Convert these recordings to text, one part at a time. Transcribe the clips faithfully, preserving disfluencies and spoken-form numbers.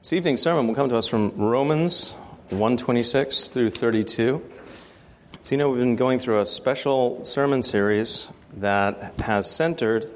This evening's sermon will come to us from Romans one twenty-six through thirty-two. So you know we've been going through a special sermon series that has centered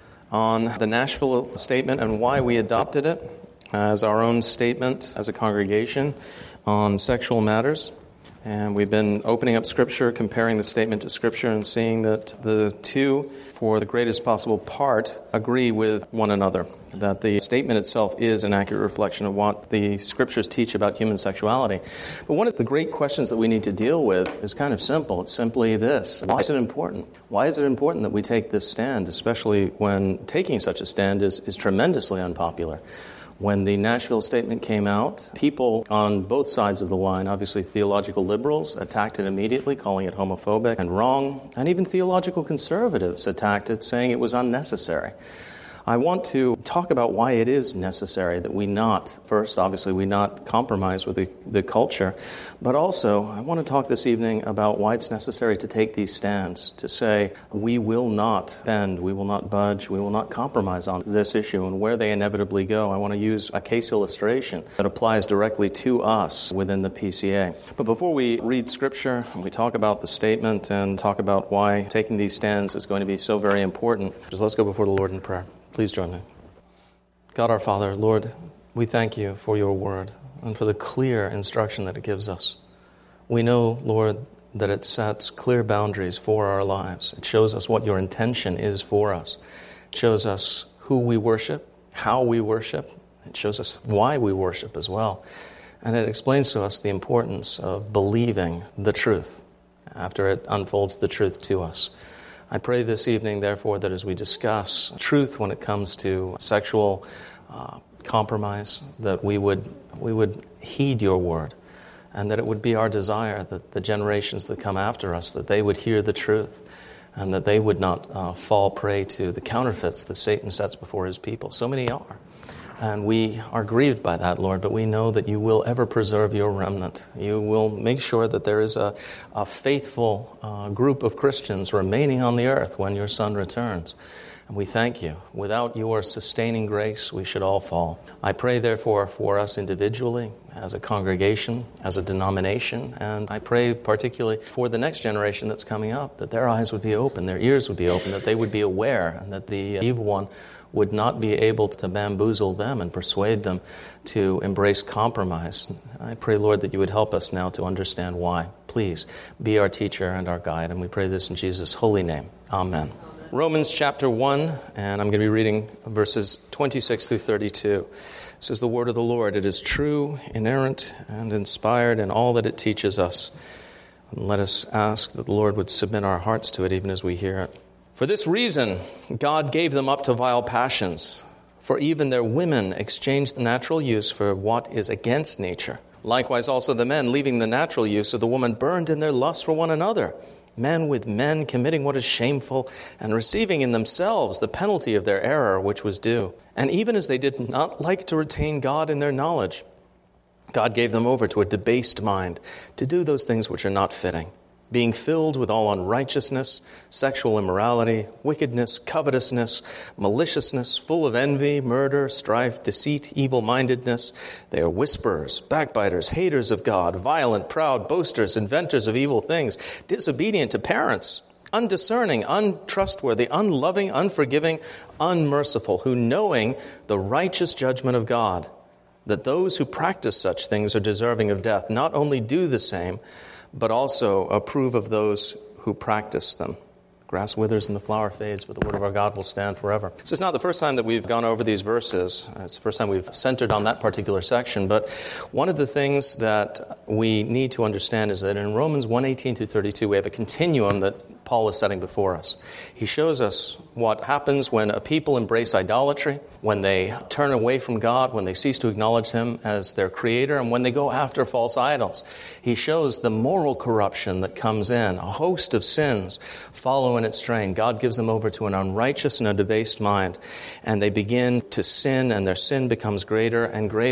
on the Nashville Statement and why we adopted it as our own statement as a congregation on sexual matters. And we've been opening up Scripture, comparing the statement to Scripture, and seeing that the two, for the greatest possible part, agree with one another. That the statement itself is an accurate reflection of what the Scriptures teach about human sexuality. But one of the great questions that we need to deal with is kind of simple. It's simply this. Why is it important? Why is it important that we take this stand, especially when taking such a stand is, is tremendously unpopular? When the Nashville Statement came out, people on both sides of the line, obviously theological liberals, attacked it immediately, calling it homophobic and wrong, and even theological conservatives attacked it, saying it was unnecessary. I want to talk about why it is necessary that we not, first, obviously, we not compromise with the, the culture, but also I want to talk this evening about why it's necessary to take these stands, to say we will not bend, we will not budge, we will not compromise on this issue, and where they inevitably go. I want to use a case illustration that applies directly to us within the P C A. But before we read Scripture, we talk about the statement and talk about why taking these stands is going to be so very important. Just let's go before the Lord in prayer. Please join me. God our Father, Lord, we thank you for your word and for the clear instruction that it gives us. We know, Lord, that it sets clear boundaries for our lives. It shows us what your intention is for us. It shows us who we worship, how we worship. It shows us why we worship as well. And it explains to us the importance of believing the truth after it unfolds the truth to us. I pray this evening, therefore, that as we discuss truth when it comes to sexual uh, compromise, that we would we would heed your word, and that it would be our desire that the generations that come after us, that they would hear the truth, and that they would not uh, fall prey to the counterfeits that Satan sets before his people. So many are. And we are grieved by that, Lord, but we know that you will ever preserve your remnant. You will make sure that there is a, a faithful uh, group of Christians remaining on the earth when your Son returns. And we thank you. Without your sustaining grace, we should all fall. I pray, therefore, for us individually, as a congregation, as a denomination, and I pray particularly for the next generation that's coming up, that their eyes would be open, their ears would be open, that they would be aware, and that the evil one would not be able to bamboozle them and persuade them to embrace compromise. I pray, Lord, that you would help us now to understand why. Please be our teacher and our guide, and we pray this in Jesus' holy name. Amen. Amen. Romans chapter one, and I'm going to be reading verses twenty-six through thirty-two. This is the word of the Lord. It is true, inerrant, and inspired in all that it teaches us. And let us ask that the Lord would submit our hearts to it even as we hear it. For this reason, God gave them up to vile passions, for even their women exchanged the natural use for what is against nature. Likewise also the men, leaving the natural use of the woman, burned in their lust for one another, men with men committing what is shameful, and receiving in themselves the penalty of their error which was due. And even as they did not like to retain God in their knowledge, God gave them over to a debased mind, to do those things which are not fitting, being filled with all unrighteousness, sexual immorality, wickedness, covetousness, maliciousness, full of envy, murder, strife, deceit, evil-mindedness. They are whisperers, backbiters, haters of God, violent, proud, boasters, inventors of evil things, disobedient to parents, undiscerning, untrustworthy, unloving, unforgiving, unmerciful, who knowing the righteous judgment of God, that those who practice such things are deserving of death, not only do the same, but also approve of those who practice them. Grass withers and the flower fades, but the word of our God will stand forever. This is not the first time that we've gone over these verses. It's the first time we've centered on that particular section. But one of the things that we need to understand is that in Romans one eighteen through thirty-two, we have a continuum that Paul is setting before us. He shows us what happens when a people embrace idolatry, when they turn away from God, when they cease to acknowledge Him as their Creator, and when they go after false idols. He shows the moral corruption that comes in. A host of sins follow in its train. God gives them over to an unrighteous and a debased mind, and they begin to sin, and their sin becomes greater and greater.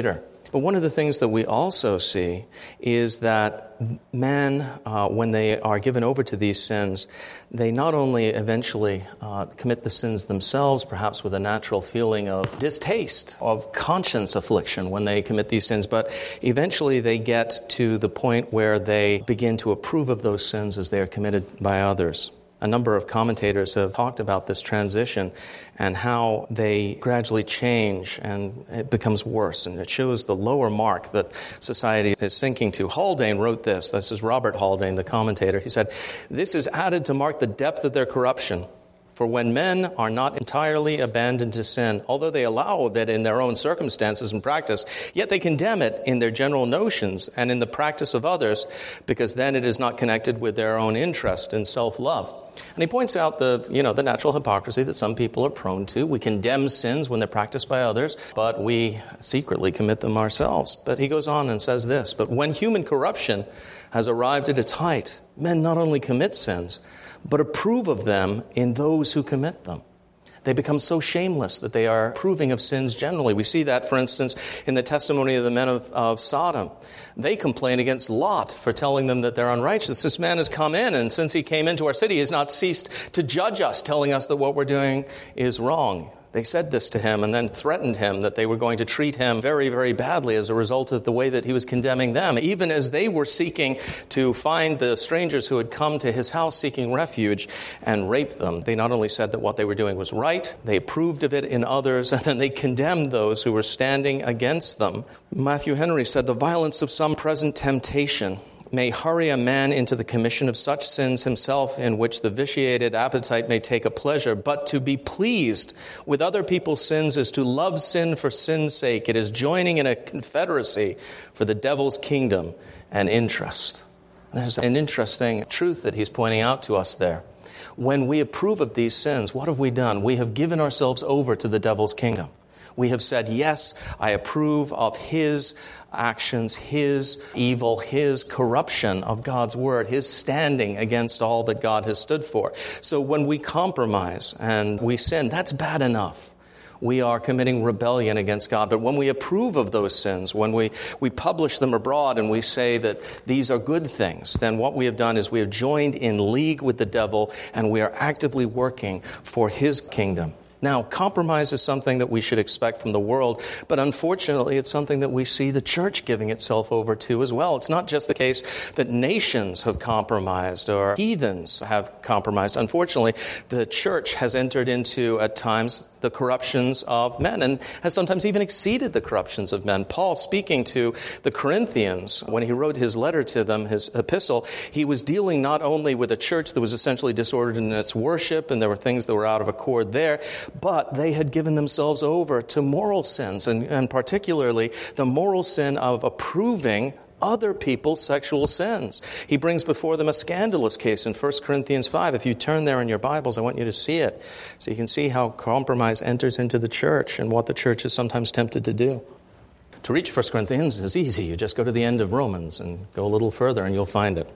But one of the things that we also see is that men, uh, when they are given over to these sins, they not only eventually uh, commit the sins themselves, perhaps with a natural feeling of distaste, of conscience affliction when they commit these sins, but eventually they get to the point where they begin to approve of those sins as they are committed by others. A number of commentators have talked about this transition and how they gradually change and it becomes worse. And it shows the lower mark that society is sinking to. Haldane wrote this. This is Robert Haldane, the commentator. He said, "This is added to mark the depth of their corruption. For when men are not entirely abandoned to sin, although they allow of it in their own circumstances and practice, yet they condemn it in their general notions and in the practice of others, because then it is not connected with their own interest and self-love." And he points out the, you know, the natural hypocrisy that some people are prone to. We condemn sins when they're practiced by others, but we secretly commit them ourselves. But he goes on and says this, "But when human corruption has arrived at its height, men not only commit sins, but approve of them in those who commit them. They become so shameless that they are approving of sins generally. We see that, for instance, in the testimony of the men of, of Sodom. They complain against Lot for telling them that they're unrighteous. This man has come in, and since he came into our city, he has not ceased to judge us, telling us that what we're doing is wrong. They said this to him and then threatened him that they were going to treat him very, very badly as a result of the way that he was condemning them, even as they were seeking to find the strangers who had come to his house seeking refuge and rape them. They not only said that what they were doing was right, they approved of it in others, and then they condemned those who were standing against them. Matthew Henry said, "The violence of some present temptation may hurry a man into the commission of such sins himself in which the vitiated appetite may take a pleasure, but to be pleased with other people's sins is to love sin for sin's sake. It is joining in a confederacy for the devil's kingdom and interest." There's an interesting truth that he's pointing out to us there. When we approve of these sins, what have we done? We have given ourselves over to the devil's kingdom. We have said, yes, I approve of his actions, his evil, his corruption of God's word, his standing against all that God has stood for. So when we compromise and we sin, that's bad enough. We are committing rebellion against God. But when we approve of those sins, when we, we publish them abroad and we say that these are good things, then what we have done is we have joined in league with the devil and we are actively working for his kingdom. Now, compromise is something that we should expect from the world, but unfortunately it's something that we see the church giving itself over to as well. It's not just the case that nations have compromised or heathens have compromised. Unfortunately, the church has entered into, at times, the corruptions of men and has sometimes even exceeded the corruptions of men. Paul, speaking to the Corinthians, when he wrote his letter to them, his epistle, he was dealing not only with a church that was essentially disordered in its worship, and there were things that were out of accord there, but they had given themselves over to moral sins, and, and particularly the moral sin of approving other people's sexual sins. He brings before them a scandalous case in First Corinthians five. If you turn there in your Bibles, I want you to see it, so you can see how compromise enters into the church and what the church is sometimes tempted to do. To reach First Corinthians is easy. You just go to the end of Romans and go a little further and you'll find it.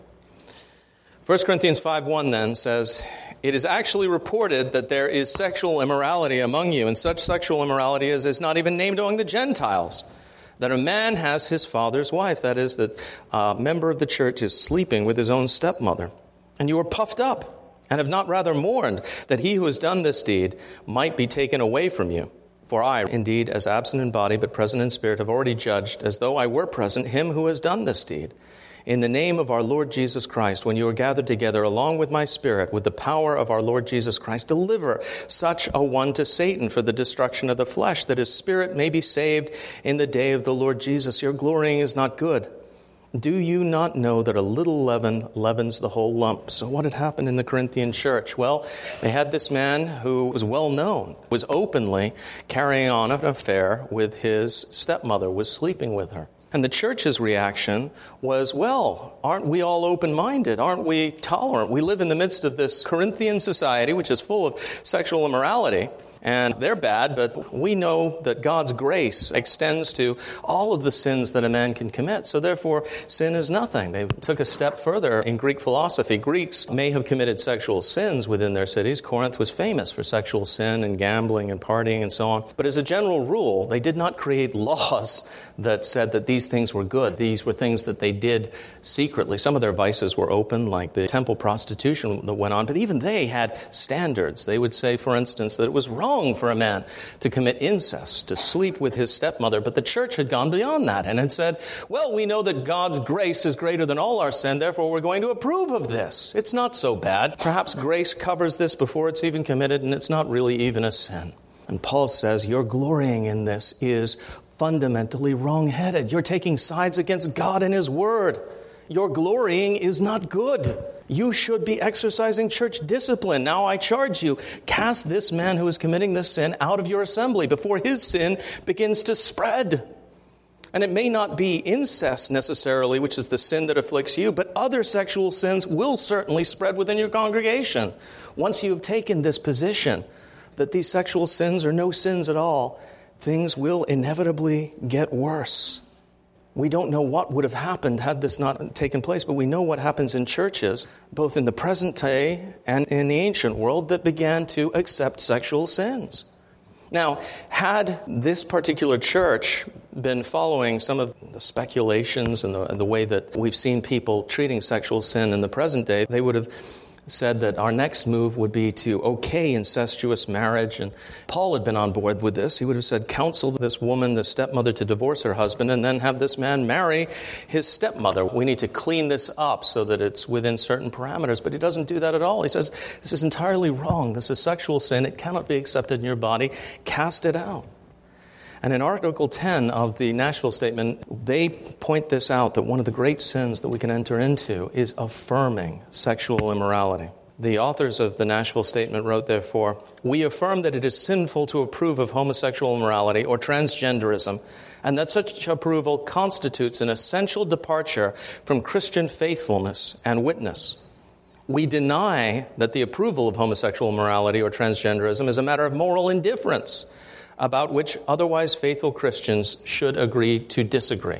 First Corinthians five one then says, "It is actually reported that there is sexual immorality among you, and such sexual immorality as is not even named among the Gentiles, that a man has his father's wife." That is, that a member of the church is sleeping with his own stepmother. "And you are puffed up, and have not rather mourned that he who has done this deed might be taken away from you. For I, indeed, as absent in body but present in spirit, have already judged, as though I were present, him who has done this deed. In the name of our Lord Jesus Christ, when you are gathered together along with my spirit, with the power of our Lord Jesus Christ, deliver such a one to Satan for the destruction of the flesh, that his spirit may be saved in the day of the Lord Jesus. Your glorying is not good. Do you not know that a little leaven leavens the whole lump?" So what had happened in the Corinthian church? Well, they had this man who was well known, was openly carrying on an affair with his stepmother, was sleeping with her. And the church's reaction was, well, aren't we all open-minded? Aren't we tolerant? We live in the midst of this Corinthian society, which is full of sexual immorality. and they're bad, but we know that God's grace extends to all of the sins that a man can commit. So therefore, sin is nothing. They took a step further in Greek philosophy. Greeks may have committed sexual sins within their cities. Corinth was famous for sexual sin and gambling and partying and so on. But as a general rule, they did not create laws that said that these things were good. These were things that they did secretly. Some of their vices were open, like the temple prostitution that went on, but even they had standards. They would say, for instance, that it was wrong for a man to commit incest, to sleep with his stepmother, but the church had gone beyond that and had said, well, we know that God's grace is greater than all our sin, therefore we're going to approve of this. It's not so bad. Perhaps grace covers this before it's even committed, and it's not really even a sin. And Paul says, your glorying in this is fundamentally wrong-headed. You're taking sides against God and His Word. Your glorying is not good. You should be exercising church discipline. Now I charge you, cast this man who is committing this sin out of your assembly before his sin begins to spread. And it may not be incest necessarily, which is the sin that afflicts you, but other sexual sins will certainly spread within your congregation. Once you have taken this position that these sexual sins are no sins at all, things will inevitably get worse. We don't know what would have happened had this not taken place, but we know what happens in churches, both in the present day and in the ancient world, that began to accept sexual sins. Now, had this particular church been following some of the speculations and the, the way that we've seen people treating sexual sin in the present day, they would have said that our next move would be to okay incestuous marriage. And Paul had been on board with this. He would have said, counsel this woman, the stepmother, to divorce her husband and then have this man marry his stepmother. We need to clean this up so that it's within certain parameters. But he doesn't do that at all. He says, this is entirely wrong. This is sexual sin. It cannot be accepted in your body. Cast it out. And in Article ten of the Nashville Statement, they point this out, that one of the great sins that we can enter into is affirming sexual immorality. The authors of the Nashville Statement wrote, therefore, we affirm that it is sinful to approve of homosexual immorality or transgenderism, and that such approval constitutes an essential departure from Christian faithfulness and witness. We deny that the approval of homosexual immorality or transgenderism is a matter of moral indifference, about which otherwise faithful Christians should agree to disagree.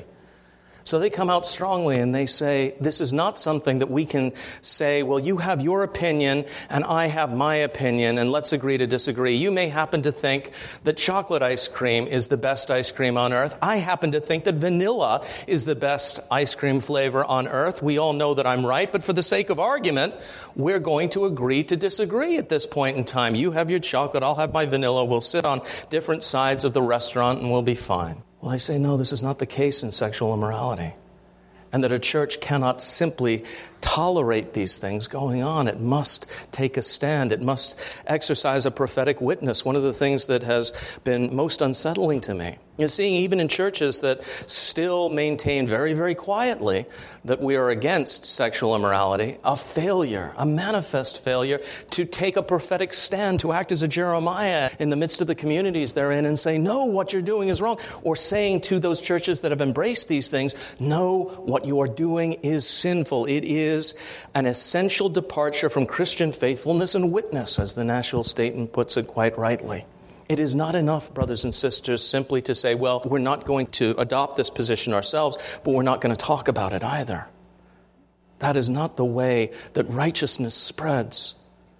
So they come out strongly and they say, this is not something that we can say, well, you have your opinion and I have my opinion and let's agree to disagree. You may happen to think that chocolate ice cream is the best ice cream on earth. I happen to think that vanilla is the best ice cream flavor on earth. We all know that I'm right, but for the sake of argument, we're going to agree to disagree at this point in time. You have your chocolate, I'll have my vanilla. We'll sit on different sides of the restaurant and we'll be fine. Well, I say, no, this is not the case in sexual immorality. And that a church cannot simply tolerate these things going on. It must take a stand. It must exercise a prophetic witness. One of the things that has been most unsettling to me is seeing even in churches that still maintain very, very quietly that we are against sexual immorality, a failure, a manifest failure to take a prophetic stand, to act as a Jeremiah in the midst of the communities they're in and say, no, what you're doing is wrong. Or saying to those churches that have embraced these things, no, what you are doing is sinful. It is an essential departure from Christian faithfulness and witness, as the Nashville Statement puts it quite rightly. It is not enough, brothers and sisters, simply to say, well, we're not going to adopt this position ourselves, but we're not going to talk about it either. That is not the way that righteousness spreads.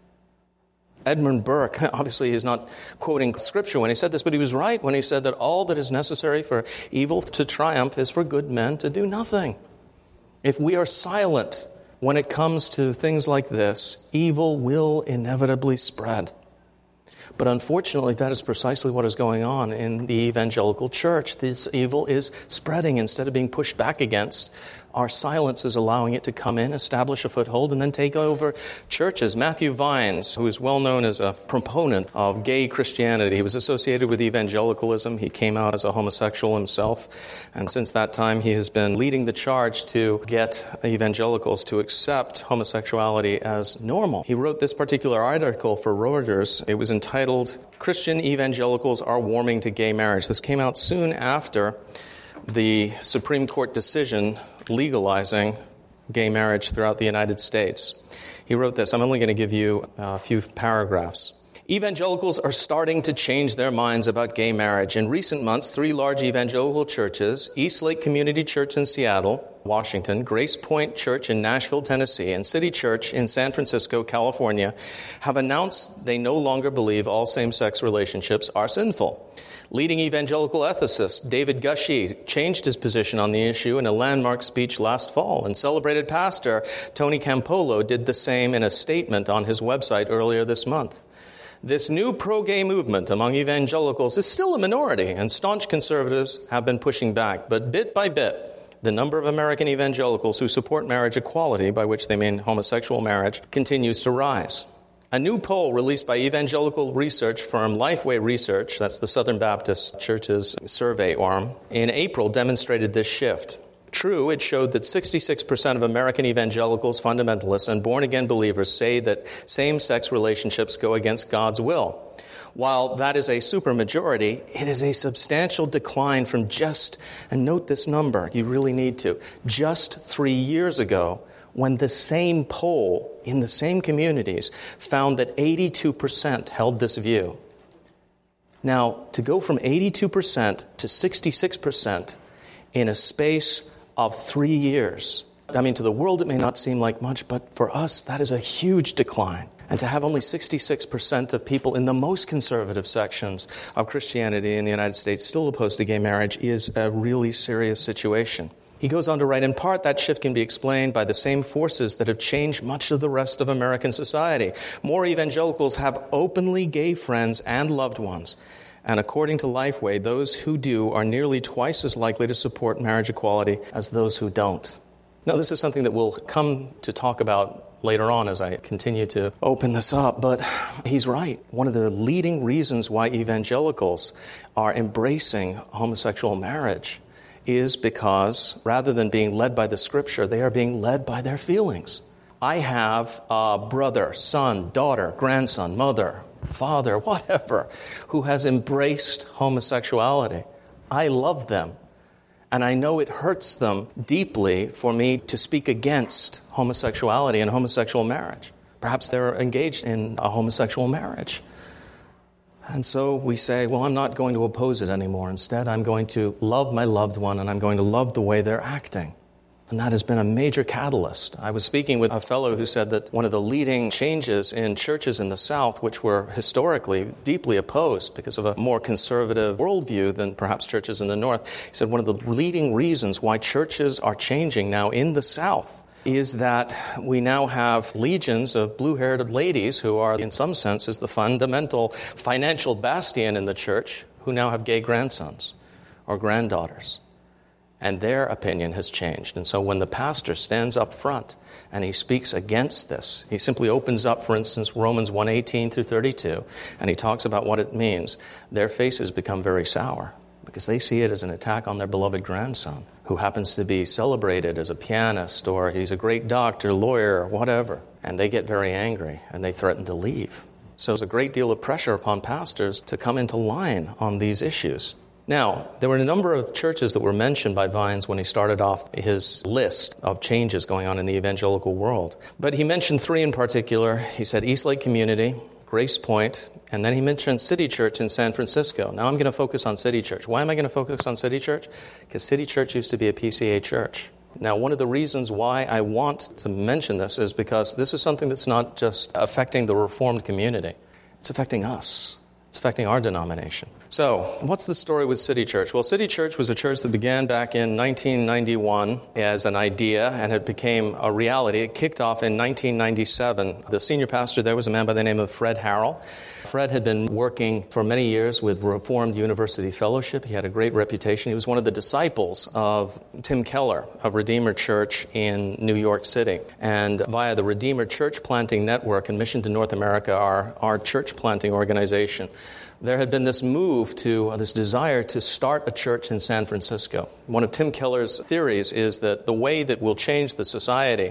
Edmund Burke, obviously he's not quoting Scripture when he said this, but he was right when he said that all that is necessary for evil to triumph is for good men to do nothing. If we are silent when it comes to things like this, evil will inevitably spread. But unfortunately, that is precisely what is going on in the evangelical church. This evil is spreading instead of being pushed back against. Our silence is allowing it to come in, establish a foothold, and then take over churches. Matthew Vines, who is well known as a proponent of gay Christianity, he was associated with evangelicalism. He came out as a homosexual himself. And since that time, he has been leading the charge to get evangelicals to accept homosexuality as normal. He wrote this particular article for Reuters. It was entitled, Christian Evangelicals Are Warming to Gay Marriage. This came out soon after the Supreme Court decision legalizing gay marriage throughout the United States. He wrote this. I'm only going to give you a few paragraphs. Evangelicals are starting to change their minds about gay marriage. In recent months, three large evangelical churches, Eastlake Community Church in Seattle, Washington, Grace Point Church in Nashville, Tennessee, and City Church in San Francisco, California, have announced they no longer believe all same-sex relationships are sinful. Leading evangelical ethicist David Gushee changed his position on the issue in a landmark speech last fall, and celebrated pastor Tony Campolo did the same in a statement on his website earlier this month. This new pro-gay movement among evangelicals is still a minority, and staunch conservatives have been pushing back. But bit by bit, the number of American evangelicals who support marriage equality, by which they mean homosexual marriage, continues to rise. A new poll released by evangelical research firm Lifeway Research, that's the Southern Baptist Church's survey arm, in April demonstrated this shift. True, it showed that sixty-six percent of American evangelicals, fundamentalists, and born-again believers say that same-sex relationships go against God's will. While that is a supermajority, it is a substantial decline from just, and note this number, you really need to, just three years ago, when the same poll in the same communities found that eighty-two percent held this view. Now, to go from eighty-two percent to sixty-six percent in a space of three years. I mean, to the world it may not seem like much, but for us that is a huge decline. And to have only sixty-six percent of people in the most conservative sections of Christianity in the United States still opposed to gay marriage is a really serious situation. He goes on to write, in part, that shift can be explained by the same forces that have changed much of the rest of American society. More evangelicals have openly gay friends and loved ones. And according to Lifeway, those who do are nearly twice as likely to support marriage equality as those who don't. Now, this is something that we'll come to talk about later on as I continue to open this up, but he's right. One of the leading reasons why evangelicals are embracing homosexual marriage is because, rather than being led by the Scripture, they are being led by their feelings. I have a brother, son, daughter, grandson, mother, father, whatever, who has embraced homosexuality. I love them, and I know it hurts them deeply for me to speak against homosexuality and homosexual marriage. Perhaps they're engaged in a homosexual marriage. And so we say, well, I'm not going to oppose it anymore. Instead, I'm going to love my loved one, and I'm going to love the way they're acting. And that has been a major catalyst. I was speaking with a fellow who said that one of the leading changes in churches in the South, which were historically deeply opposed because of a more conservative worldview than perhaps churches in the North, he said one of the leading reasons why churches are changing now in the South is that we now have legions of blue-haired ladies who are, in some senses, the fundamental financial bastion in the church, who now have gay grandsons or granddaughters. And their opinion has changed. And so when the pastor stands up front and he speaks against this, he simply opens up, for instance, Romans one eighteen through thirty-two, and he talks about what it means, their faces become very sour because they see it as an attack on their beloved grandson, who happens to be celebrated as a pianist, or he's a great doctor, lawyer, or whatever. And they get very angry, and they threaten to leave. So there's a great deal of pressure upon pastors to come into line on these issues. Now, there were a number of churches that were mentioned by Vines when he started off his list of changes going on in the evangelical world. But he mentioned three in particular. He said Eastlake Community, Grace Point, and then he mentioned City Church in San Francisco. Now I'm going to focus on City Church. Why am I going to focus on City Church? Because City Church used to be a P C A church. Now, one of the reasons why I want to mention this is because this is something that's not just affecting the Reformed community. It's affecting us. It's affecting our denomination. So, what's the story with City Church? Well, City Church was a church that began back in nineteen ninety-one as an idea, and it became a reality. It kicked off in nineteen ninety-seven. The senior pastor there was a man by the name of Fred Harrell. Fred had been working for many years with Reformed University Fellowship. He had a great reputation. He was one of the disciples of Tim Keller of Redeemer Church in New York City. And via the Redeemer Church Planting Network and Mission to North America, our, our church planting organization, there had been this move to, uh, this desire to start a church in San Francisco. One of Tim Keller's theories is that the way that we'll change the society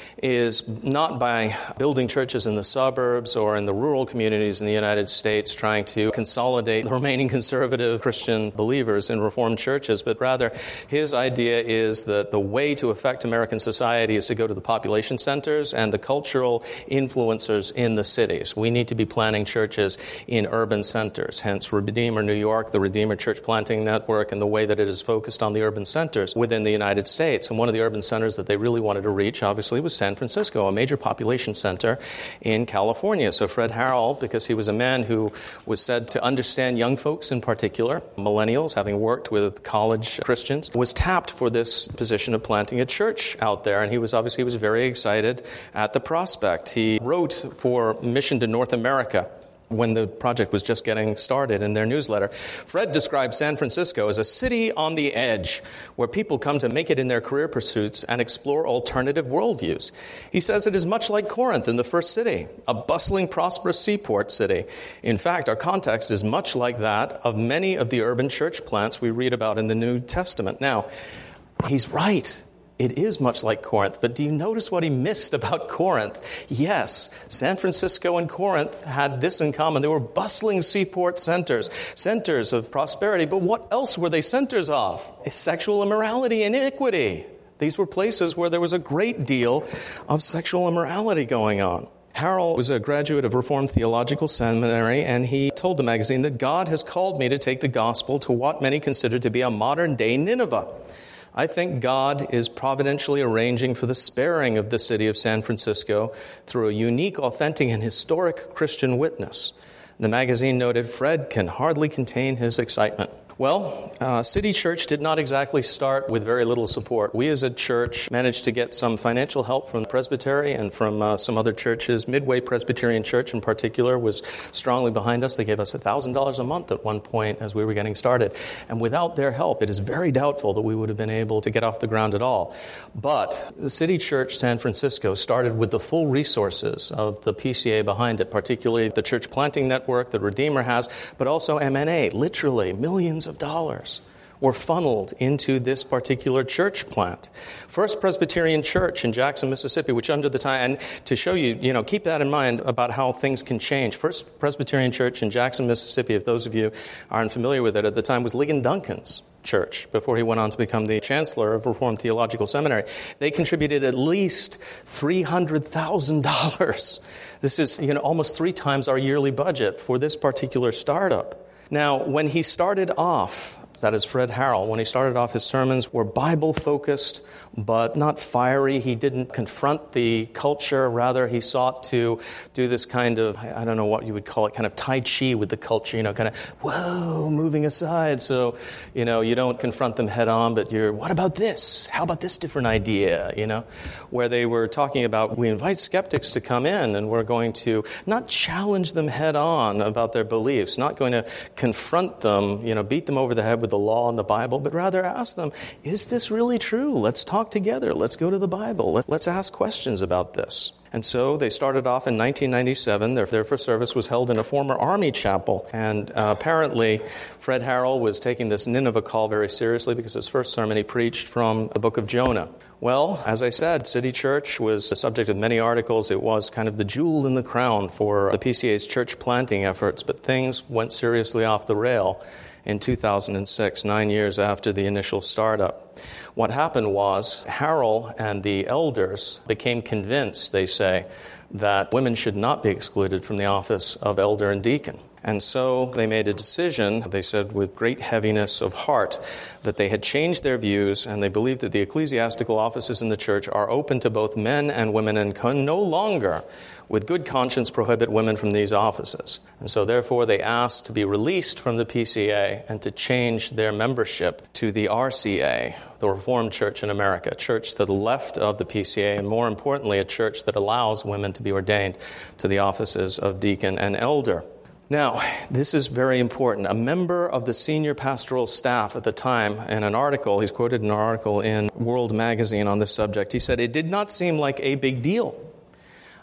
is not by building churches in the suburbs or in the rural communities in the United States trying to consolidate the remaining conservative Christian believers in Reformed churches, but rather his idea is that the way to affect American society is to go to the population centers and the cultural influencers in the cities. We need to be planting churches in urban centers, hence Redeemer New York, the Redeemer Church Planting Network, and the way that it is focused on the urban centers within the United States. And one of the urban centers that they really wanted to reach, obviously, was San Francisco, a major population center in California. So Fred Harrell, because he was a man who was said to understand young folks in particular, millennials, having worked with college Christians, was tapped for this position of planting a church out there. And he was obviously he was very excited at the prospect. He wrote for Mission to North America when the project was just getting started in their newsletter. Fred described San Francisco as a city on the edge where people come to make it in their career pursuits and explore alternative worldviews. He says it is much like Corinth in the first city, a bustling, prosperous seaport city. In fact, our context is much like that of many of the urban church plants we read about in the New Testament. Now, he's right. It is much like Corinth, but do you notice what he missed about Corinth? Yes, San Francisco and Corinth had this in common. They were bustling seaport centers, centers of prosperity, but what else were they centers of? Sexual immorality and iniquity. These were places where there was a great deal of sexual immorality going on. Harrell was a graduate of Reformed Theological Seminary, and he told the magazine that God has called me to take the gospel to what many consider to be a modern-day Nineveh. I think God is providentially arranging for the sparing of the city of San Francisco through a unique, authentic, and historic Christian witness. The magazine noted, Fred can hardly contain his excitement. Well, uh, City Church did not exactly start with very little support. We as a church managed to get some financial help from the Presbytery and from uh, some other churches. Midway Presbyterian Church in particular was strongly behind us. They gave us one thousand dollars a month at one point as we were getting started. And without their help, it is very doubtful that we would have been able to get off the ground at all. But the City Church San Francisco started with the full resources of the P C A behind it, particularly the church planting network that Redeemer has, but also M N A, literally millions of dollars were funneled into this particular church plant. First Presbyterian Church in Jackson, Mississippi, which under the time, and to show you, you know, keep that in mind about how things can change. First Presbyterian Church in Jackson, Mississippi, if those of you aren't familiar with it, at the time was Ligon Duncan's church before he went on to become the chancellor of Reformed Theological Seminary. They contributed at least three hundred thousand dollars. This is, you know, almost three times our yearly budget for this particular startup. Now, when he started off, that is Fred Harrell, when he started off, his sermons were Bible-focused, but not fiery. He didn't confront the culture. Rather, he sought to do this kind of, I don't know what you would call it, kind of Tai Chi with the culture, you know, kind of, whoa, moving aside. So, you know, you don't confront them head on, but you're, what about this? How about this different idea, you know? Where they were talking about, we invite skeptics to come in, and we're going to not challenge them head on about their beliefs, not going to confront them, you know, beat them over the head with the law and the Bible, but rather ask them, is this really true? Let's talk together. Let's go to the Bible. Let's ask questions about this. And so they started off in nineteen ninety-seven. Their, their first service was held in a former Army chapel. And uh, apparently, Fred Harrell was taking this Nineveh call very seriously because his first sermon he preached from the book of Jonah. Well, as I said, City Church was the subject of many articles. It was kind of the jewel in the crown for the P C A's church planting efforts. But things went seriously off the rail in two thousand six, nine years after the initial startup. What happened was Harrell and the elders became convinced, they say, that women should not be excluded from the office of elder and deacon. And so they made a decision, they said with great heaviness of heart, that they had changed their views and they believed that the ecclesiastical offices in the church are open to both men and women and can no longer, with good conscience, prohibit women from these offices. And so therefore they asked to be released from the P C A and to change their membership to the R C A, the Reformed Church in America, a church to the left of the P C A, and more importantly, a church that allows women to be ordained to the offices of deacon and elder. Now, this is very important. A member of the senior pastoral staff at the time, in an article, he's quoted in an article in World Magazine on this subject, he said, "It did not seem like a big deal.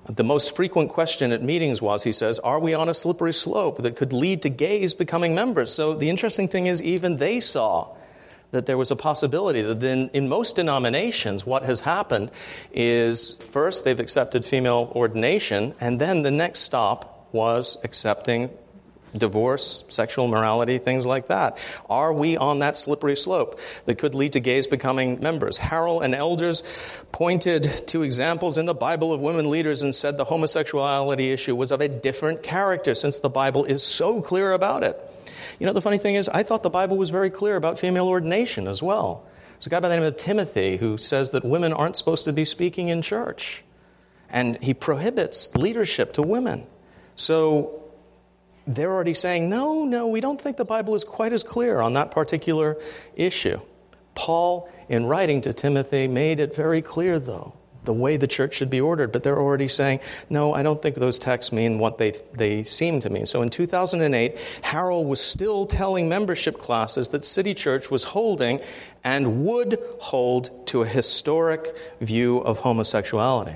The most frequent question at meetings was, he says, are we on a slippery slope that could lead to gays becoming members? So the interesting thing is, even they saw that there was a possibility that then in most denominations, what has happened is first they've accepted female ordination, and then the next stop was accepting divorce, sexual morality, things like that. Are we on that slippery slope that could lead to gays becoming members? Harrell and elders pointed to examples in the Bible of women leaders and said the homosexuality issue was of a different character since the Bible is so clear about it. You know, the funny thing is, I thought the Bible was very clear about female ordination as well. There's a guy by the name of Timothy who says that women aren't supposed to be speaking in church. And he prohibits leadership to women. So they're already saying, no, no, we don't think the Bible is quite as clear on that particular issue. Paul, in writing to Timothy, made it very clear, though, the way the church should be ordered. But they're already saying, no, I don't think those texts mean what they they seem to mean. So in two thousand eight, Harrell was still telling membership classes that City Church was holding and would hold to a historic view of homosexuality.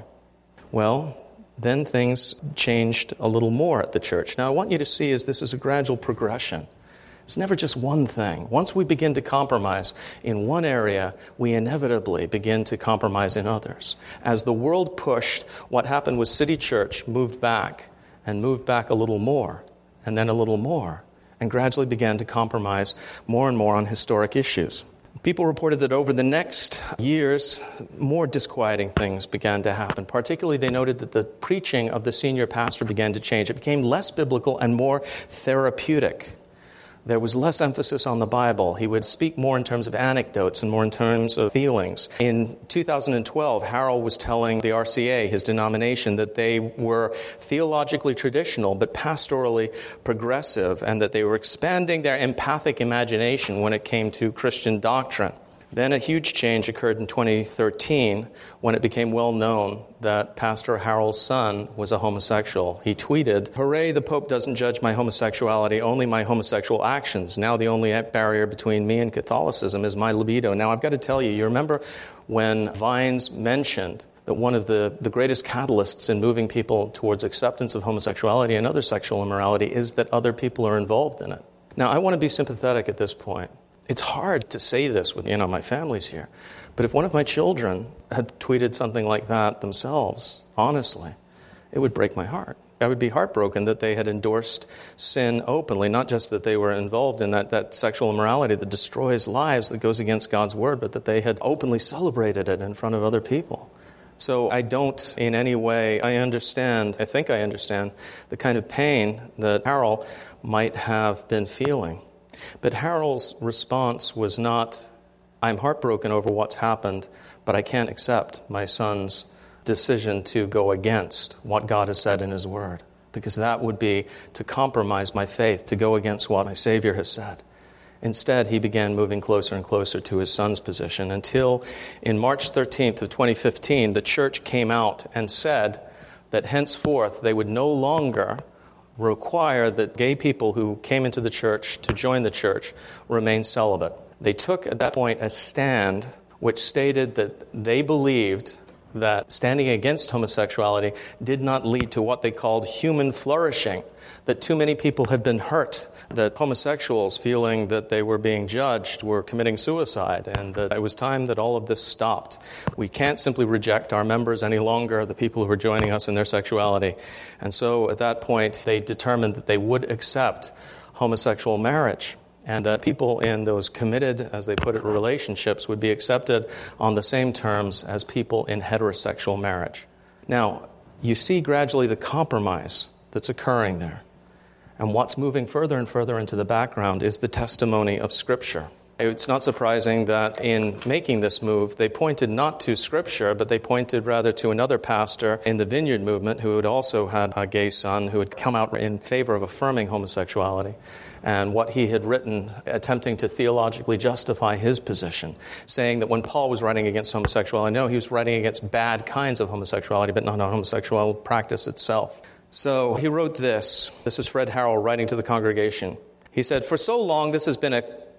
Well, then things changed a little more at the church. Now, I want you to see is this is a gradual progression. It's never just one thing. Once we begin to compromise in one area, we inevitably begin to compromise in others. As the world pushed, what happened was City Church moved back and moved back a little more, and then a little more, and gradually began to compromise more and more on historic issues. People reported that over the next years, more disquieting things began to happen. Particularly, they noted that the preaching of the senior pastor began to change. It became less biblical and more therapeutic. There was less emphasis on the Bible. He would speak more in terms of anecdotes and more in terms of feelings. In two thousand twelve, Harrell was telling the R C A, his denomination, that they were theologically traditional but pastorally progressive, and that they were expanding their empathic imagination when it came to Christian doctrine. Then a huge change occurred in twenty thirteen when it became well known that Pastor Harrell's son was a homosexual. He tweeted, "Hooray, the Pope doesn't judge my homosexuality, only my homosexual actions. Now the only barrier between me and Catholicism is my libido." Now I've got to tell you, you remember when Vines mentioned that one of the, the greatest catalysts in moving people towards acceptance of homosexuality and other sexual immorality is that other people are involved in it. Now I want to be sympathetic at this point. It's hard to say this with, you know, my family's here. But if one of my children had tweeted something like that themselves, honestly, it would break my heart. I would be heartbroken that they had endorsed sin openly, not just that they were involved in that, that sexual immorality that destroys lives, that goes against God's word, but that they had openly celebrated it in front of other people. So I don't in any way, I understand, I think I understand, the kind of pain that Harrell might have been feeling. But Harrell's response was not, I'm heartbroken over what's happened, but I can't accept my son's decision to go against what God has said in his word, because that would be to compromise my faith, to go against what my Savior has said. Instead, he began moving closer and closer to his son's position until in March thirteenth of twenty fifteen, the church came out and said that henceforth they would no longer require that gay people who came into the church to join the church remain celibate. They took at that point a stand which stated that they believed that standing against homosexuality did not lead to what they called human flourishing, that too many people had been hurt, that homosexuals, feeling that they were being judged, were committing suicide, and that it was time that all of this stopped. We can't simply reject our members any longer, the people who are joining us in their sexuality. And so at that point, they determined that they would accept homosexual marriage, and that people in those committed, as they put it, relationships would be accepted on the same terms as people in heterosexual marriage. Now, you see gradually the compromise that's occurring there. And what's moving further and further into the background is the testimony of Scripture. It's not surprising that in making this move, they pointed not to Scripture, but they pointed rather to another pastor in the Vineyard movement who had also had a gay son who had come out in favor of affirming homosexuality, and what he had written attempting to theologically justify his position, saying that when Paul was writing against homosexuality, no, he was writing against bad kinds of homosexuality, but not on homosexual practice itself. So he wrote this. This is Fred Harrell writing to the congregation. He said, "For so long this has been a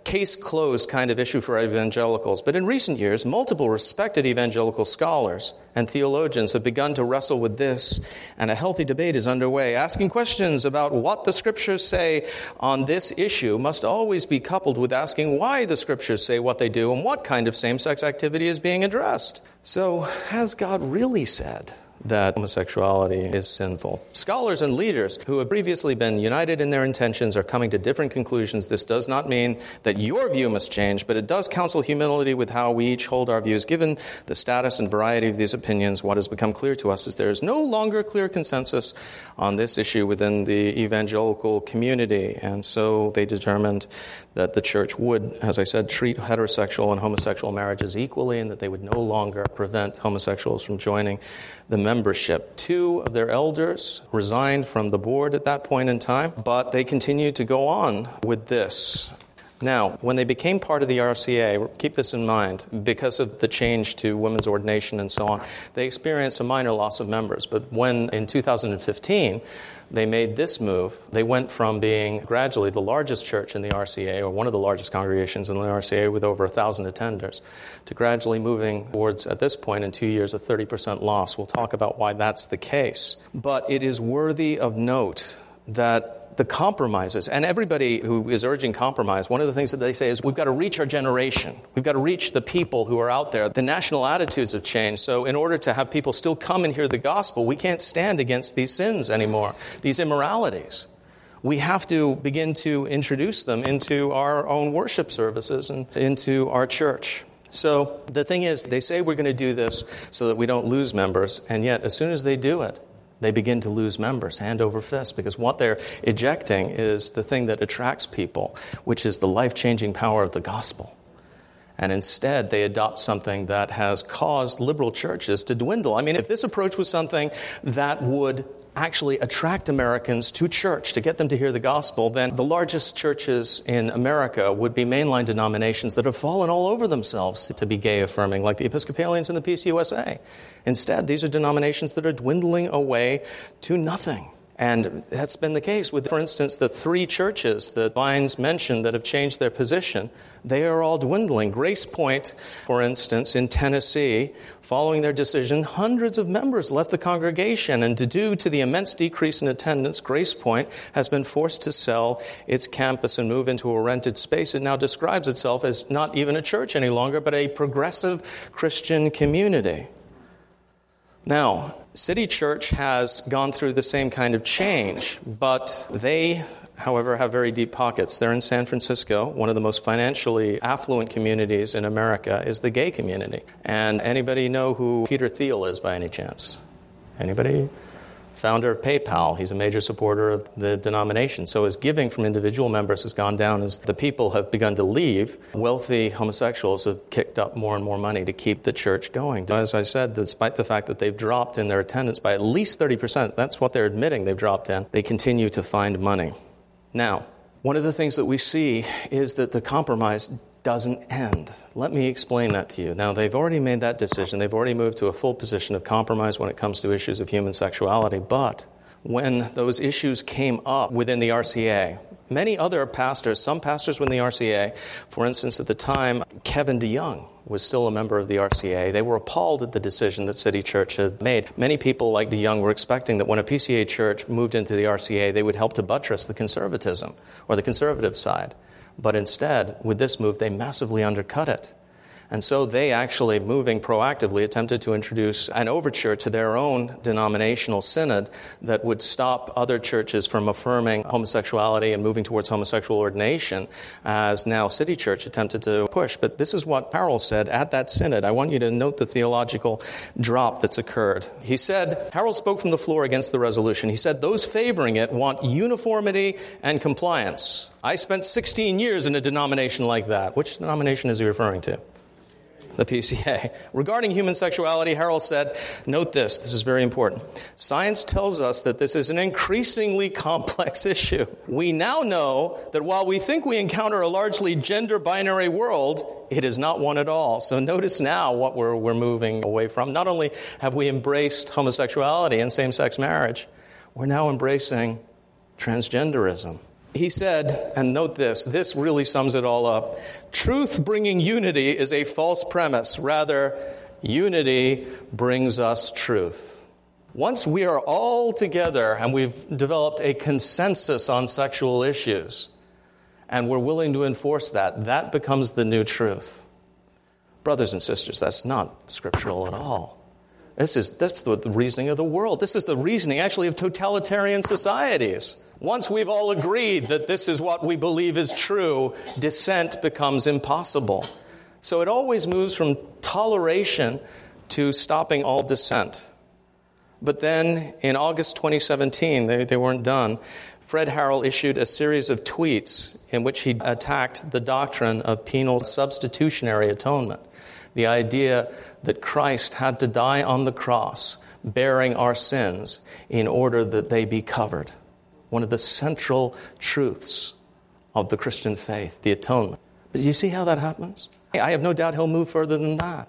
case closed kind of issue for evangelicals. But in recent years, multiple respected evangelical scholars and theologians have begun to wrestle with this, and a healthy debate is underway. Asking questions about what the Scriptures say on this issue must always be coupled with asking why the Scriptures say what they do and what kind of same-sex activity is being addressed. So, has God really said that homosexuality is sinful? Scholars and leaders who have previously been united in their intentions are coming to different conclusions. This does not mean that your view must change, but it does counsel humility with how we each hold our views. Given the status and variety of these opinions, what has become clear to us is there is no longer clear consensus on this issue within the evangelical community. And so they determined that the church would, as I said, treat heterosexual and homosexual marriages equally, and that they would no longer prevent homosexuals from joining the membership. Two of their elders resigned from the board at that point in time, but they continued to go on with this. Now, when they became part of the R C A, keep this in mind, because of the change to women's ordination and so on, they experienced a minor loss of members. But when, in two thousand fifteen, they made this move, they went from being gradually the largest church in the R C A, or one of the largest congregations in the R C A with over one thousand attenders, to gradually moving towards, at this point in two years, a thirty percent loss. We'll talk about why that's the case. But it is worthy of note that the compromises, and everybody who is urging compromise, one of the things that they say is we've got to reach our generation. We've got to reach the people who are out there. The national attitudes have changed. So in order to have people still come and hear the gospel, we can't stand against these sins anymore, these immoralities. We have to begin to introduce them into our own worship services and into our church. So the thing is, they say we're going to do this so that we don't lose members, and yet as soon as they do it, they begin to lose members, hand over fist, because what they're ejecting is the thing that attracts people, which is the life-changing power of the gospel. And instead, they adopt something that has caused liberal churches to dwindle. I mean, if this approach was something that would actually attract Americans to church, to get them to hear the gospel, then the largest churches in America would be mainline denominations that have fallen all over themselves to be gay-affirming, like the Episcopalians and the Peace U S A. Instead, these are denominations that are dwindling away to nothing. And that's been the case with, for instance, the three churches that Vines mentioned that have changed their position. They are all dwindling. Grace Point, for instance, in Tennessee, following their decision, hundreds of members left the congregation. And due to the immense decrease in attendance, Grace Point has been forced to sell its campus and move into a rented space. It now describes itself as not even a church any longer, but a progressive Christian community. Now, City Church has gone through the same kind of change, but they, however, have very deep pockets. They're in San Francisco. One of the most financially affluent communities in America is the gay community. And anybody know who Peter Thiel is by any chance? Anybody? Founder of PayPal. He's a major supporter of the denomination. So his giving from individual members has gone down as the people have begun to leave. Wealthy homosexuals have kicked up more and more money to keep the church going. As I said, despite the fact that they've dropped in their attendance by at least thirty percent, that's what they're admitting they've dropped in, they continue to find money. Now, one of the things that we see is that the compromise doesn't end. Let me explain that to you. Now, they've already made that decision. They've already moved to a full position of compromise when it comes to issues of human sexuality. But when those issues came up within the R C A, many other pastors, some pastors within the R C A, for instance, at the time, Kevin DeYoung was still a member of the R C A. They were appalled at the decision that City Church had made. Many people like DeYoung were expecting that when a P C A church moved into the R C A, they would help to buttress the conservatism or the conservative side. But instead, with this move, they massively undercut it. And so they actually, moving proactively, attempted to introduce an overture to their own denominational synod that would stop other churches from affirming homosexuality and moving towards homosexual ordination, as now City Church attempted to push. But this is what Harrell said at that synod. I want you to note the theological drop that's occurred. He said, Harrell spoke from the floor against the resolution. He said, those favoring it want uniformity and compliance. I spent sixteen years in a denomination like that. Which denomination is he referring to? The P C A. Regarding human sexuality, Harrell said, note this, this is very important. Science tells us that this is an increasingly complex issue. We now know that while we think we encounter a largely gender-binary world, it is not one at all. So notice now what we're, we're moving away from. Not only have we embraced homosexuality and same-sex marriage, we're now embracing transgenderism. He said, and note this, this really sums it all up, truth bringing unity is a false premise. Rather, unity brings us truth. Once we are all together and we've developed a consensus on sexual issues, and we're willing to enforce that, that becomes the new truth. Brothers and sisters, that's not scriptural at all. This is that's the, the reasoning of the world. This is the reasoning, actually, of totalitarian societies. Once we've all agreed that this is what we believe is true, dissent becomes impossible. So it always moves from toleration to stopping all dissent. But then, in August twenty seventeen, they, they weren't done, Fred Harrell issued a series of tweets in which he attacked the doctrine of penal substitutionary atonement, the idea that Christ had to die on the cross, bearing our sins, in order that they be covered. One of the central truths of the Christian faith, the atonement. But do you see how that happens? I have no doubt he'll move further than that,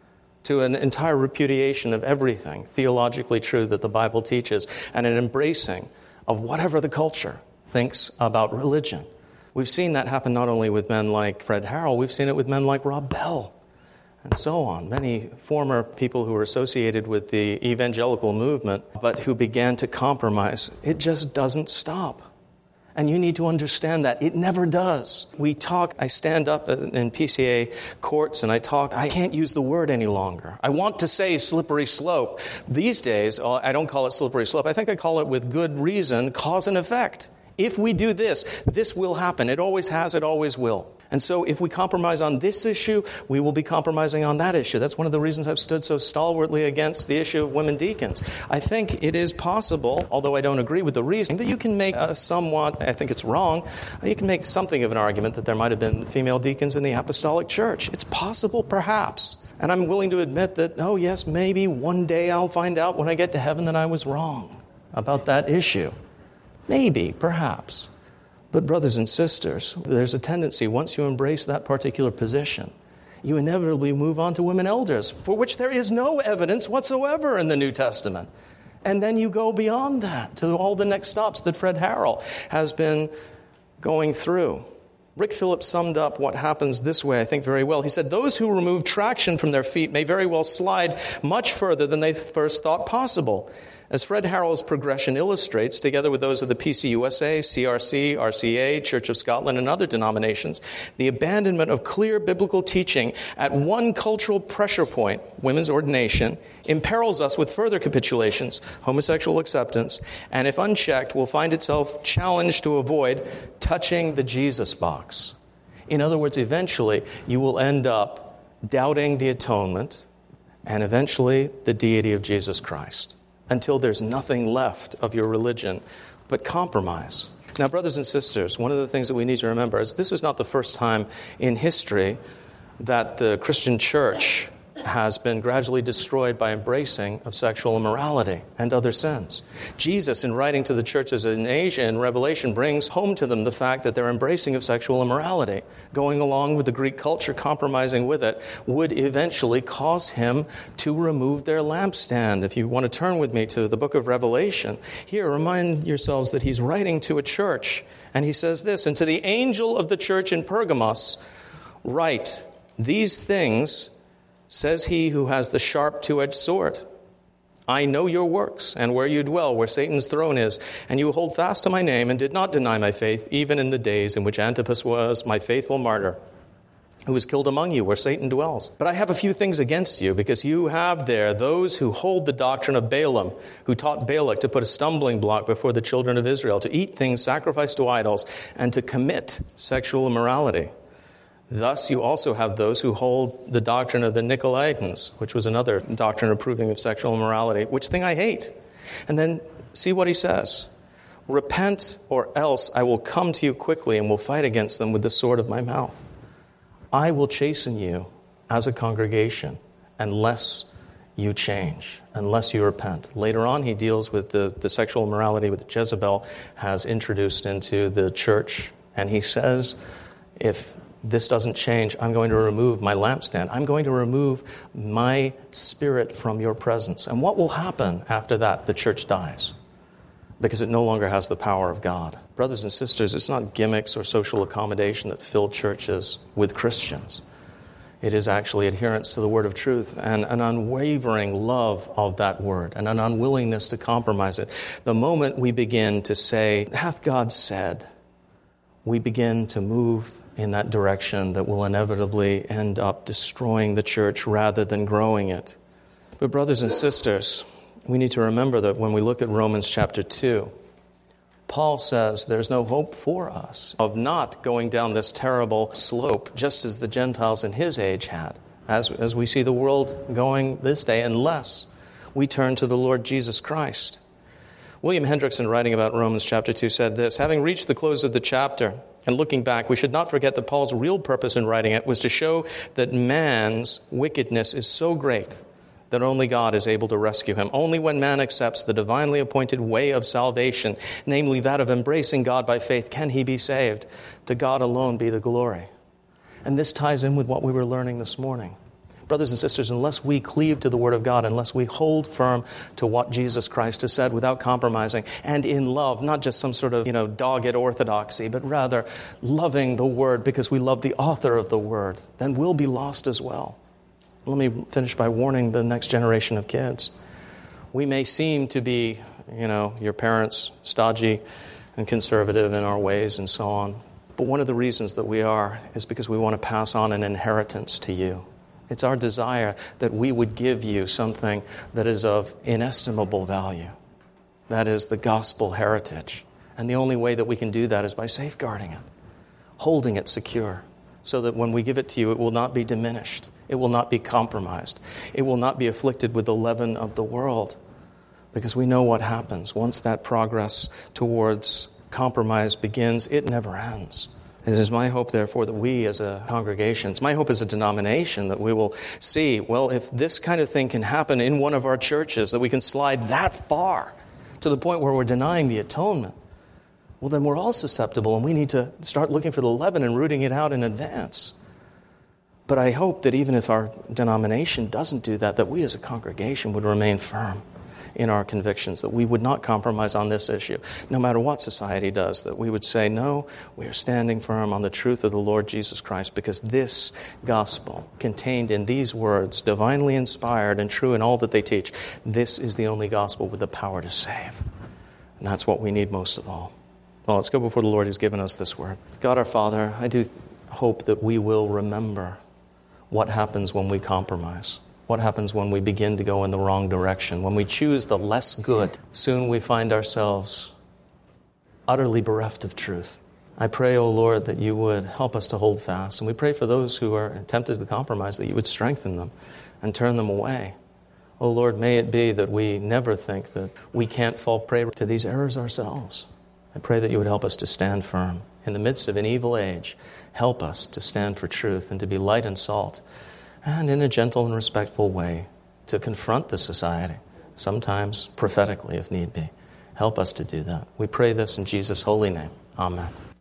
to an entire repudiation of everything theologically true that the Bible teaches, and an embracing of whatever the culture thinks about religion. We've seen that happen not only with men like Fred Harrell, we've seen it with men like Rob Bell, and so on. Many former people who were associated with the evangelical movement, but who began to compromise. It just doesn't stop. And you need to understand that. It never does. We talk, I stand up in P C A courts and I talk, I can't use the word any longer. I want to say slippery slope. These days, I don't call it slippery slope. I think I call it, with good reason, cause and effect. If we do this, this will happen. It always has, it always will. And so if we compromise on this issue, we will be compromising on that issue. That's one of the reasons I've stood so stalwartly against the issue of women deacons. I think it is possible, although I don't agree with the reasoning, that you can make a somewhat, I think it's wrong, you can make something of an argument that there might have been female deacons in the apostolic church. It's possible, perhaps. And I'm willing to admit that, oh yes, maybe one day I'll find out when I get to heaven that I was wrong about that issue. Maybe, perhaps. But brothers and sisters, there's a tendency, once you embrace that particular position, you inevitably move on to women elders, for which there is no evidence whatsoever in the New Testament. And then you go beyond that to all the next stops that Fred Harrell has been going through. Rick Phillips summed up what happens this way, I think, very well. He said, those who remove traction from their feet may very well slide much further than they first thought possible. As Fred Harrell's progression illustrates, together with those of the P C U S A, C R C, R C A, Church of Scotland, and other denominations, the abandonment of clear biblical teaching at one cultural pressure point, women's ordination, imperils us with further capitulations, homosexual acceptance, and if unchecked, will find itself challenged to avoid touching the Jesus box. In other words, eventually, you will end up doubting the atonement and eventually the deity of Jesus Christ, until there's nothing left of your religion but compromise. Now, brothers and sisters, one of the things that we need to remember is this is not the first time in history that the Christian church has been gradually destroyed by embracing of sexual immorality and other sins. Jesus, in writing to the churches in Asia in Revelation, brings home to them the fact that their embracing of sexual immorality, going along with the Greek culture, compromising with it, would eventually cause him to remove their lampstand. If you want to turn with me to the book of Revelation, here, remind yourselves that he's writing to a church, and he says this, and to the angel of the church in Pergamos, write, these things says he who has the sharp two-edged sword. I know your works, and where you dwell, where Satan's throne is, and you hold fast to my name, and did not deny my faith, even in the days in which Antipas was my faithful martyr, who was killed among you, where Satan dwells. But I have a few things against you, because you have there those who hold the doctrine of Balaam, who taught Balak to put a stumbling block before the children of Israel, to eat things sacrificed to idols, and to commit sexual immorality. Thus, you also have those who hold the doctrine of the Nicolaitans, which was another doctrine approving of sexual immorality, which thing I hate. And then see what he says. Repent, or else I will come to you quickly and will fight against them with the sword of my mouth. I will chasten you as a congregation unless you change, unless you repent. Later on, he deals with the, the sexual immorality that Jezebel has introduced into the church. And he says, if this doesn't change, I'm going to remove my lampstand. I'm going to remove my spirit from your presence. And what will happen after that? The church dies. because it no longer has the power of God. Brothers and sisters, it's not gimmicks or social accommodation that fill churches with Christians. It is actually adherence to the word of truth and an unwavering love of that word and an unwillingness to compromise it. The moment we begin to say, hath God said, we begin to move in that direction that will inevitably end up destroying the church rather than growing it. But brothers and sisters, we need to remember that when we look at Romans chapter two, Paul says there's no hope for us of not going down this terrible slope, just as the Gentiles in his age had, as, as we see the world going this day, unless we turn to the Lord Jesus Christ. William Hendrickson, writing about Romans chapter two, said this: having reached the close of the chapter and looking back, we should not forget that Paul's real purpose in writing it was to show that man's wickedness is so great that only God is able to rescue him. Only when man accepts the divinely appointed way of salvation, namely that of embracing God by faith, can he be saved. To God alone be the glory. And this ties in with what we were learning this morning. Brothers and sisters, unless we cleave to the Word of God, unless we hold firm to what Jesus Christ has said without compromising, and in love, not just some sort of, you know, dogged orthodoxy, but rather loving the Word because we love the author of the Word, then we'll be lost as well. Let me finish by warning the next generation of kids. We may seem to be, you know, your parents, stodgy and conservative in our ways and so on. But one of the reasons that we are is because we want to pass on an inheritance to you. It's our desire that we would give you something that is of inestimable value. That is the gospel heritage. And the only way that we can do that is by safeguarding it, holding it secure, so that when we give it to you, it will not be diminished. It will not be compromised. It will not be afflicted with the leaven of the world. Because we know what happens. Once that progress towards compromise begins, it never ends. It is my hope, therefore, that we as a congregation, it's my hope as a denomination, that we will see, well, if this kind of thing can happen in one of our churches, that we can slide that far to the point where we're denying the atonement, well, then we're all susceptible, and we need to start looking for the leaven and rooting it out in advance. But I hope that even if our denomination doesn't do that, that we as a congregation would remain firm in our convictions, that we would not compromise on this issue, no matter what society does, that we would say, no, we are standing firm on the truth of the Lord Jesus Christ, because this gospel contained in these words, divinely inspired and true in all that they teach, this is the only gospel with the power to save. And that's what we need most of all. Well, let's go before the Lord who's given us this word. God our Father, I do hope that we will remember what happens when we compromise. What happens when we begin to go in the wrong direction? When we choose the less good, soon we find ourselves utterly bereft of truth. I pray, O Lord, that you would help us to hold fast. And we pray for those who are tempted to compromise, that you would strengthen them and turn them away. O Lord, may it be that we never think that we can't fall prey to these errors ourselves. I pray that you would help us to stand firm. In the midst of an evil age, help us to stand for truth and to be light and salt, and in a gentle and respectful way to confront the society, sometimes prophetically if need be. Help us to do that. We pray this in Jesus' holy name. Amen.